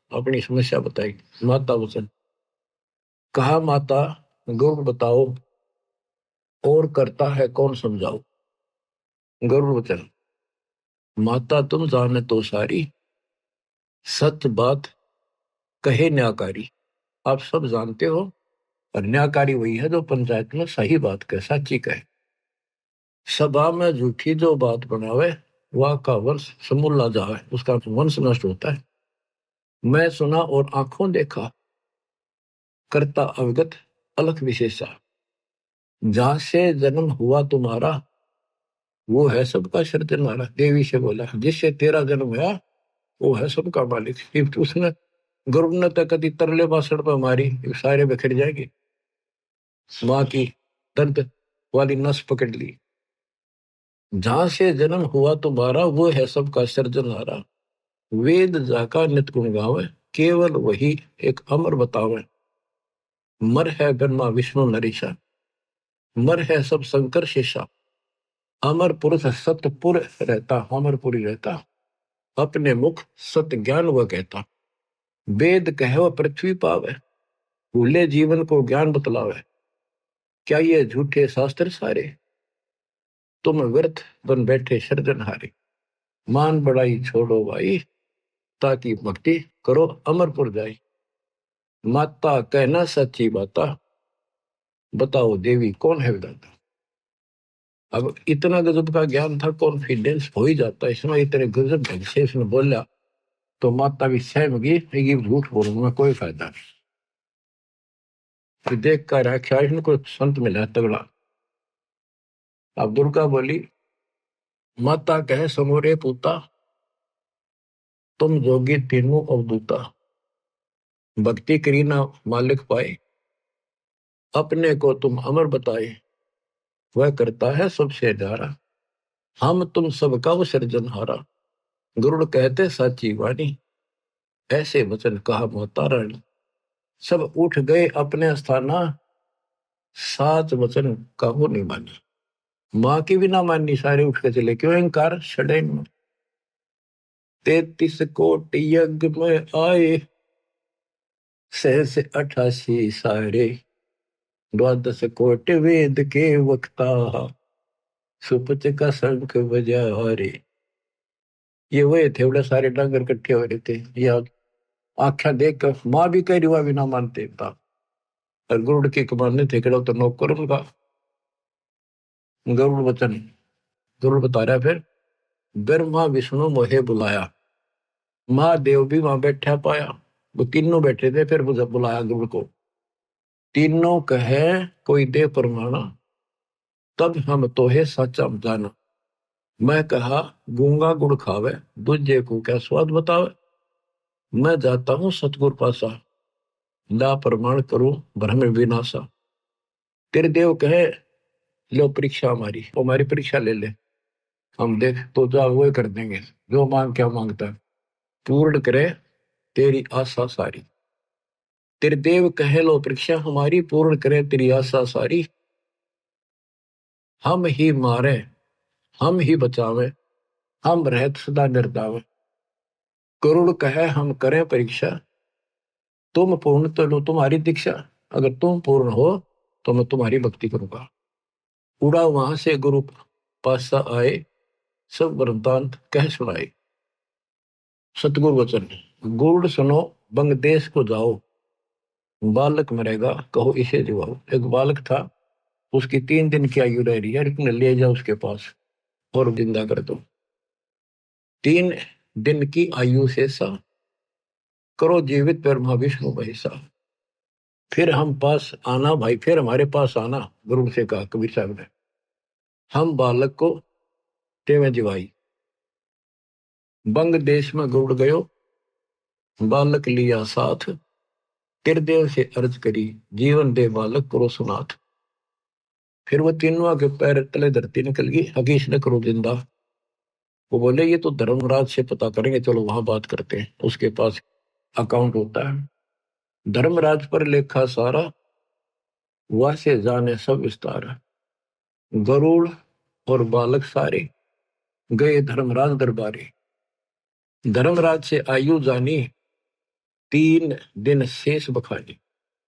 अपनी समस्या बताई। माता वचन कहा, माता गरुड़ बताओ और करता है कौन समझाओ। गरुड़ वचन, माता तुम जाने तो सारी, सत्य बात कहे न्याकारी। आप सब जानते हो, और न्याकारी वही है जो पंचायत में सही बात कहे, सच्ची कहे। सभा में झूठी जो बात बनावे, वह का वंश समूला जावे, उसका वंश नष्ट होता है। मैं सुना और आंखों देखा, करता अवगत अलख विशेषा। जहां से जन्म हुआ तुम्हारा, वो है सबका सृजनहारा। देवी से बोला, जिससे तेरा जन्म हुआ वो है सबका मालिक। फिर उसने गरुड़ ने तो कभी तरले बासण पर मारी, सारे बिखर जाएंगे। माँ की दर्द वाली नस पकड़ ली। जहां से जन्म हुआ तुम्हारा, वो है सबका सृजनहारा। वेद जाका नित गुण गावे, केवल वही एक अमर बतावे। मर है ब्रह्मा विष्णु नरेशा, मर है सब शंकर शेषा। अमर पुरुष सतपुर रहता, अमरपुरी रहता। अपने मुख सत्य ज्ञान वह कहता। वेद कहो पृथ्वी पावे, भूले जीवन को ज्ञान बतलावे। क्या ये झूठे शास्त्र सारे, तुम व्यर्थ बन बैठे सृजनहारे। मान बड़ाई छोड़ो भाई, ताकि भक्ति करो अमरपुर जाई। माता कहना सच्ची बाता, बताओ देवी कौन है विधाता। अब इतना गजब का ज्ञान था, कॉन्फिडेंस हो ही जाता इसमें। इतने गजब ढंग से इसने बोला तो माता भी सहम गई, ये झूठ बोलूंगा कोई फायदा नहीं। तो देख कर आख्या इनको संत मिला तगड़ा। अब दुर्गा बोली, माता कहे समोरे पूता, तुम जोगी तीनों अवधूता। भक्ति करी ना मालिक पाए, अपने को तुम अमर बताए। वह करता है सबसे न्यारा, हम तुम सबका वो सृजनहारा। गरुड़ कहते साची वाणी, ऐसे वचन कहा माता रानी। सब उठ गए अपने स्थाना, सात वचन कहो नहीं मानी। माँ की भी ना माननी, सारे उठ के चले। क्यों अहंकार छड़े। तैतीस कोटि यज्ञ में आए, सहस अठासी सारे। द्वादश कोटि वेद के वक्ता, सुपच का शंख बजा रे। ये वही थे, बड़े सारे डांगर इकट्ठे हो रहे थे। या आख्या देख कर माँ भी कह रही, हुआ भी ना मानते था। और गरुड़ के कमाने थे, कड़ा तो नौकर उनका। गरुड़ वचन, गरुड़ बता रहा फिर, ब्रह्मा विष्णु मोहे बुलाया। महादेव भी वहां बैठा पाया, वो तीनों बैठे थे। फिर मुझे बुलाया गरुड़ को। तीनों कहे कोई दे परमाना, तब हम तोहे सच्चा जाना। मैं कहा गूंगा गुड़ खावे, दूजे को क्या स्वाद बतावे। मैं जाता हूं सतगुर पासा, ला प्रमाण करूं भ्रम विनाशा। तेरे देव कहे लो परीक्षा हमारी, हमारी परीक्षा ले ले। हम देख तो जा वो कर देंगे, जो मांग क्या मांगता है। पूर्ण करे तेरी आशा सारी। तेरे देव कहे लो परीक्षा हमारी, पूर्ण करे तेरी आशा सारी। हम ही मारे हम ही बचावे, हम रहत सदा निर्दावे। करुण कहे हम करें परीक्षा, तुम पूर्ण तो लो तुम्हारी दीक्षा। अगर तुम पूर्ण हो तो मैं तुम्हारी भक्ति करूंगा। उड़ा वहां से गुरु पासा आए, सब वृतांत कह सुनाए। सतगुरु वचन, गुड़ सुनो बंग देश को जाओ। बालक मरेगा कहो इसे जिवाओ। एक बालक था, उसकी तीन दिन की आयु रह रही है, इतने ले जाओ उसके पास और जिंदा कर दो। तीन दिन की आयु से सा, करो जीवित ब्रह्मा विष्णु महेशा। फिर हम पास आना भाई, फिर हमारे पास आना, गुरु से कहा कबीर साहब ने। हम बालक को तेवे जिवाई। बंग देश में गुड़ गयो, बालक लिया साथ। तिरदेव से अर्ज करी, जीवन दे बालक करो सुनाथ। फिर वो तीनों के पैर तले धरती निकल गई, हकीश ने करो जिंदा। वो बोले ये तो धर्मराज से पता करेंगे, चलो वहां बात करते हैं, उसके पास अकाउंट होता है। धर्मराज पर लेखा सारा, वह से जाने सब विस्तार। गरुड़ और बालक सारे गए धर्मराज दरबारे। धर्मराज से आयु जानी, तीन दिन शेष बखानी,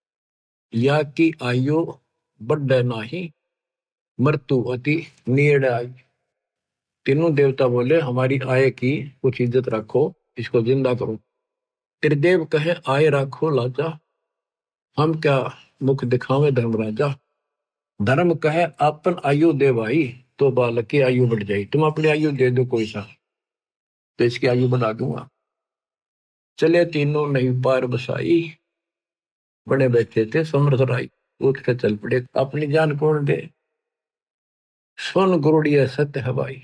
या की आयु बढ़ नाही, मृत्यु अति नेड़ आई। तीनों देवता बोले हमारी आय की कुछ इज्जत रखो, इसको जिंदा करो। त्रिदेव कहे आय राखो लाजा, हम क्या मुख दिखावे धर्मराजा। धर्म कहे अपन आयु दे भाई, तो बालक की आयु बढ़ जाए। तुम अपनी आयु दे दो कोई सा, तो इसकी आयु बढ़ा दूंगा। चले तीनों नहीं पार बसाई, बड़े बैठे थे समर्थ राई। उठ के चल पड़े, अपनी जान कौन दे। सुन गुरुड़िया सत्य हवाई,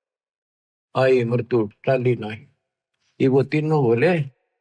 आई मृत्यु टाली नहीं। ये वो तीनों बोले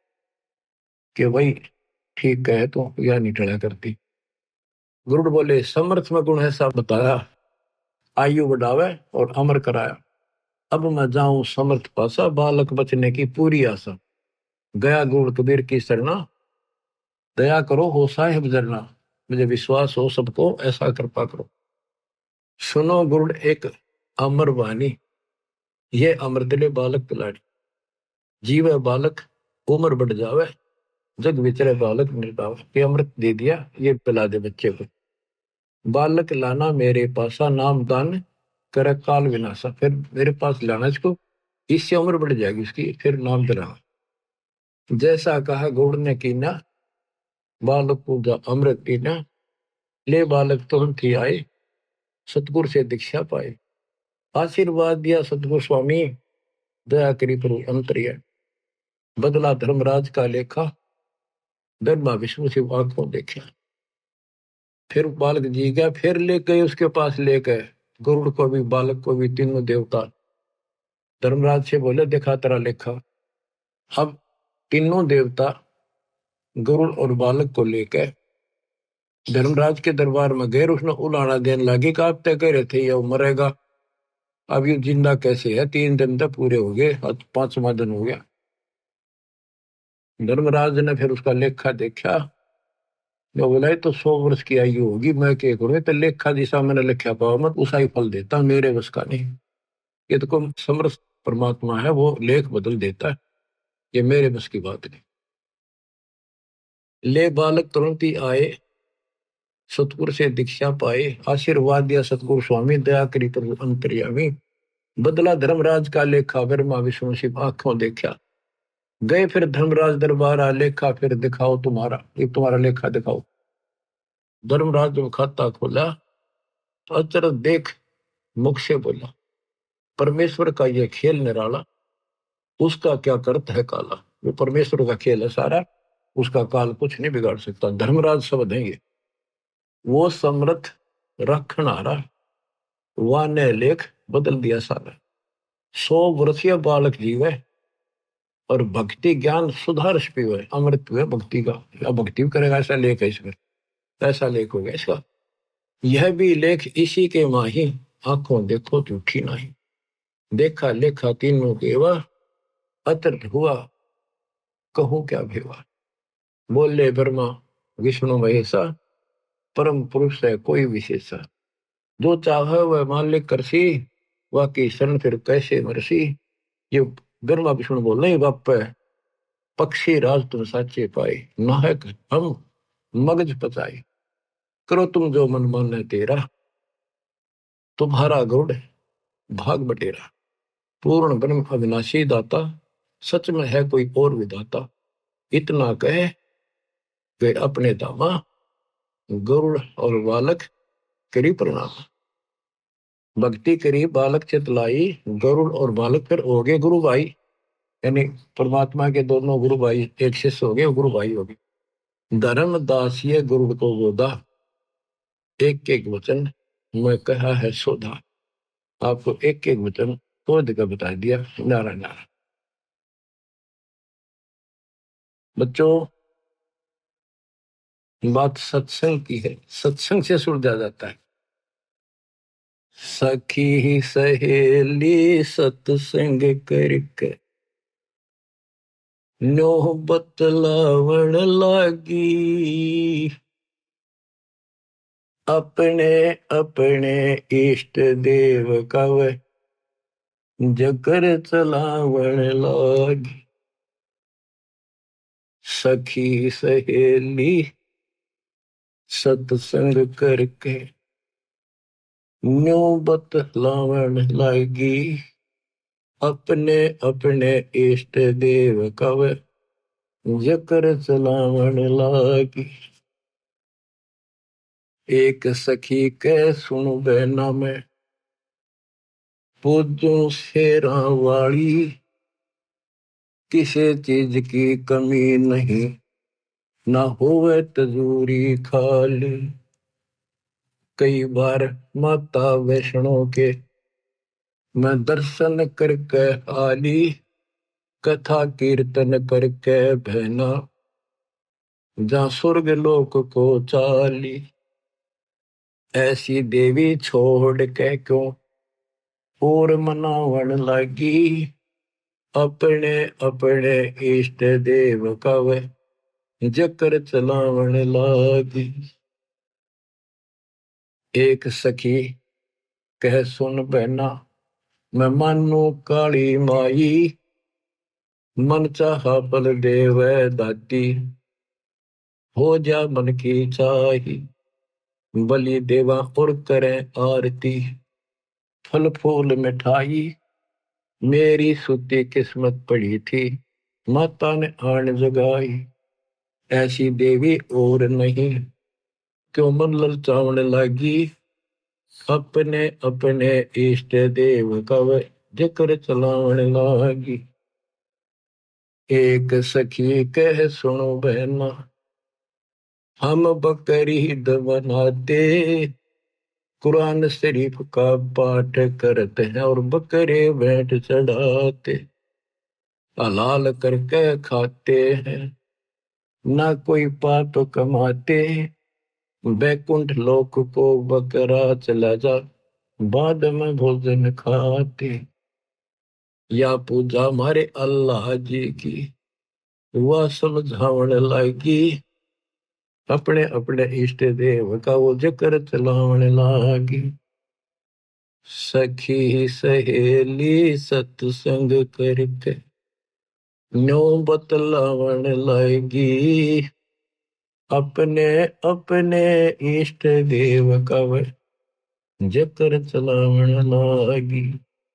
कि भाई ठीक है, तो यह नहीं टला करती। गुरुड़ बोले समर्थ में गुण ऐसा बताया, आयु बढ़ावे और अमर कराया। अब मैं जाऊं समर्थ पासा, बालक बचने की पूरी आशा। गया गुरु कबीर की शरणा, दया करो हो साहिब जरना। मुझे विश्वास हो सबको, ऐसा कृपा करो। सुनो गुरुड़ एक अमर वाणी, ये अमृतले बालक पिलाड़ी। जीव बालक उम्र बढ़ जावे, जग विचरे बालक निर्दाव। ये अमृत दे दिया, ये पिला दे बच्चे को। बालक लाना मेरे पासा, नाम दान कर काल विनाशा। फिर मेरे पास लाना इसको, इससे उम्र बढ़ जाएगी इसकी, फिर नाम दिलाना। जैसा कहा गौड़ ने कीना, बालक पूजा अमृत पीना। ले बालक तुरंत ही आए, सतगुरु से दीक्षा पाए। आशीर्वाद दिया सतगुरु स्वामी, दया करी प्रभु अंतर्य। बदला धर्मराज का लेखा, धर्मा विष्णु से आंखों देखा। फिर बालक जी गया, फिर ले गए उसके पास, ले गए गरुड़ को भी बालक को भी, तीनों देवता। धर्मराज से बोले देखा तेरा लेखा। अब तीनों देवता गरुड़ और बालक को लेकर धर्मराज के दरबार में गए। उसने उलाना देने लगे कि आप तय कह रहे थे ये मरेगा, अब ये जिंदा कैसे है। तीन दिन तक पूरे हो गए, पांचवा दिन हो गया। धर्मराज ने फिर उसका लेखा देखा, जो बोला तो सौ वर्ष की आयु होगी। मैं क्या करूँ, तो लेखा दिशा मैंने लिखा पाओ मत, उसा ही फल देता, मेरे बस का नहीं। ये तो कोई समर्थ परमात्मा है, वो लेख बदल देता है, ये मेरे बस की बात नहीं। ले बालक तुरंत ही आए, सतगुरु से दीक्षा पाए। आशीर्वाद दिया सतगुरु स्वामी, दया करी प्रभु अंतर्यामी। बदला धर्मराज का लेखा, ब्रह्मा विष्णु शिव आंखों देखा। गए फिर धर्मराज दरबार, आ लेखा फिर दिखाओ तुम्हारा, ये तुम्हारा लेखा दिखाओ। धर्मराज ने खाता खोला, तो अचरज देख मुख से बोला, परमेश्वर का ये खेल निराला, उसका क्या करत है काला। वो परमेश्वर का खेल है सारा, उसका काल कुछ नहीं बिगाड़ सकता। धर्मराज शब्द है ये, वो समर्थ रखनारा, वाने लेख बदल दिया सारा। सौ वर्षीय बालक जीवे और भक्ति ज्ञान सुधारस पीवे, अमृत हुए भक्ति का। अब भक्ति करेगा ऐसा लेख है इसमें, ऐसा लेख हो गया इसका। यह भी लेख इसी के माही, आंखों देखो झूठी नहीं। देखा लेखा तीनों केवा, अतृप्त हुआ कहूं क्या भेवा। बोले ब्रह्मा विष्णु महेशा, परम पुरुष है कोई विशेषा। जो चाहे वह मालिक करसी, वह की शरण फिर कैसे मरसी। ये ब्रह्मा विष्णु बोल नहीं बाप है, पक्षी राज तुम साचे पाए। नाहक हम मगज पचाए, करो तुम जो मन माने तेरा। तुम्हारा गरुड़ भाग बटेरा, पूर्ण ब्रह्म अविनाशी दाता। सच में है कोई और विधाता, इतना कहे वे अपने दामा। गरुड़ और बालक करी प्रणाम। भक्ति करी बालक चितलाई, गरुड़ और बालक फिर हो गए गुरु भाई। यानी परमात्मा के दोनों गुरु भाई, एक शिष्य हो गए, गुरु भाई हो गए। धर्म दासिय गुरु को बोधा, एक एक वचन मैं कहा है सोधा। आपको एक एक वचन खोद कर बता दिया। नारा नारा। बच्चों बात सत्संग की है, सत्संग से सुलझा जाता है। सखी सहेली सत्संग करके नो बतलावण लागी। अपने अपने इष्ट देव कव जकर चलावण लागी। सखी सहेली सत्संग करके न्यू बतलावन लागी, अपने अपने इष्ट देव कव जकर चलावन लागी। एक सखी के सुन बहना में पूजू शेरा वाली, किसी चीज की कमी नहीं ना होवे तजूरी खाली। कई बार माता वैष्णो के मैं दर्शन करके आली, कथा कीर्तन करके बहना जा स्वर्ग लोक को चाली। ऐसी देवी छोड़ के क्यों और मनावन लगी, अपने अपने इष्ट देव कव जकर चलावन लागी। एक सखी कह सुन बहना मैं मानू काली माई, मन चाहा बल देव दाती हो जा मन की चाही। बलि देवा और करें आरती, फल फूल मिठाई मेरी सूती किस्मत पड़ी थी, माता ने आन जगाई। ऐसी देवी और नहीं क्यों मन ललचावन लागी, अपने अपने इष्ट देव कव जिक्र चलावन लागी। एक सखी कह सुनो बहना हम बकरीद बनाते, कुरान शरीफ का पाठ करते हैं और बकरे भेंट चढ़ाते, हलाल करके खाते हैं ना कोई पाप कमाते। बैकुंठ लोक को बकरा चला जा, बाद में भोजन खाते। या पूजा हमारे अल्लाह जी की वह समझावन लागी, अपने अपने इष्ट देव का वो जिक्र चलावन लागी। सखी सहेली सत्संग करके न्यो बतलावन लागी, अपने अपने इष्ट देव का जिक्र चलावन लागी।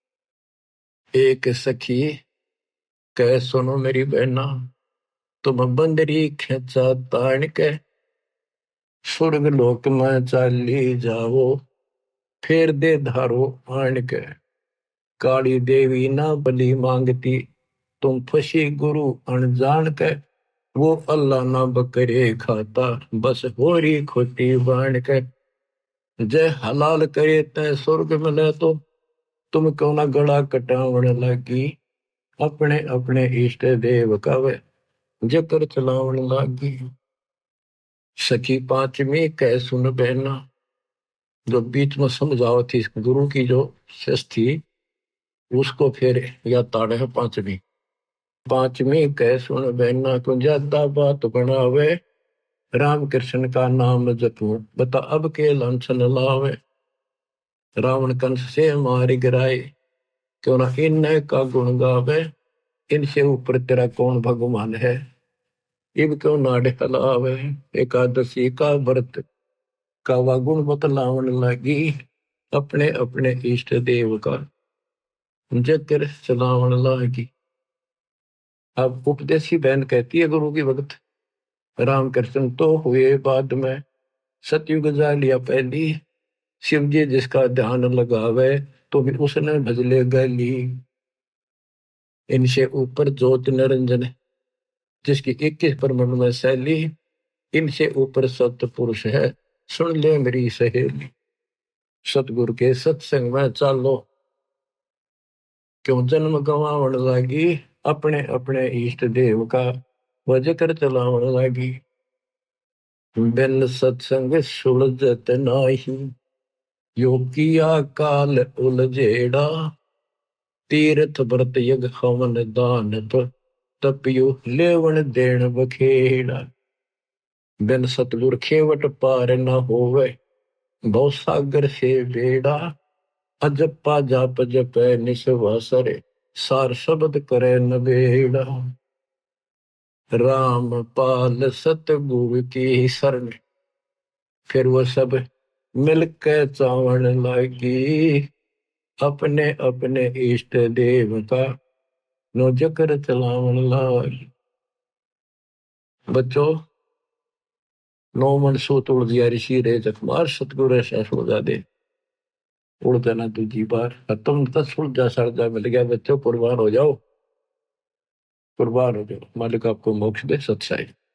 एक सखी कह सुनो मेरी बहना तुम बंदरी खेचा तान के स्वर्ग लोक में चाली जाओ, फिर दे धारो आन के। काली देवी ना बलि मांगती तुम फसी गुरु अनजान के, वो अल्लाह ना बकरे खाता बस होरी खोटी बाण के। जय हलाल करे तय स्वर्ग मिले तो तुम क्यों ना गला कटावन लगी, अपने अपने इष्ट देव का वे जिक्र चलावन लागी। सखी पांचवी कह सुन बहना, जो बीच में समझाओ थी गुरु की जो शिष्य थी उसको फिर या ताड़े है पांचवी। पांचवी कह सुन बहना को ज्यादा बात बनावे, राम कृष्ण का नाम जपू बता अब के लांछन लावे। रावण कंस से मार गिराए क्यों ना इन का गुण गावे, इनसे ऊपर तेरा कौन भगवान है इब क्यों नाड़े हलावे। एकादशी का व्रत का वह गुण बतलावन लगी, अपने अपने इष्ट देव का जिक्र चलावन लगी। अब उपदेशी बहन कहती है गुरु की भगत रामकृष्ण तो हुए बाद में, सतयुग जा लिया पहली, शिव जी जिसका ध्यान लगावे तो भी उसने भजले गली। इनसे ऊपर ज्योति निरंजन जिसकी इक्कीस परमंड में शैली, इनसे ऊपर सत्य पुरुष है सुन ले मेरी सहेली। सतगुरु के सत्संग में चालो क्यों जन्म गवावन लागी, अपने अपने इष्ट देव का वह जिक्र चलावन लागी। बिन सत्संग सुलझत नाही, योगिया काल उलझेड़ा, तीर्थ व्रत यज्ञ हवन दान तपियो लेवन देन बखेड़ा। बिन सतगुर खेवट पार न होवे, भव सागर से बेड़ा, अजपा जाप जपै निसवासरे, सार शब्द करे नबेड़ा। राम पाल सतगुरु की शरण, फिर वो सब मिलकर चावण लागी, अपने अपने इष्ट देव का नो जकर चलावन लागी। बच्चों, नौ मन सो तोड़ दिया ऋषि रे जखमार, सतगुरु ऐसा सोजा दे उड़ देना दूजी बार। तुम तक सुलझा सड़जा मिल गया बच्चों, कुर्बान हो जाओ, कुर्बान हो जाओ। मालिक आपको मोक्ष दे। सत्साई।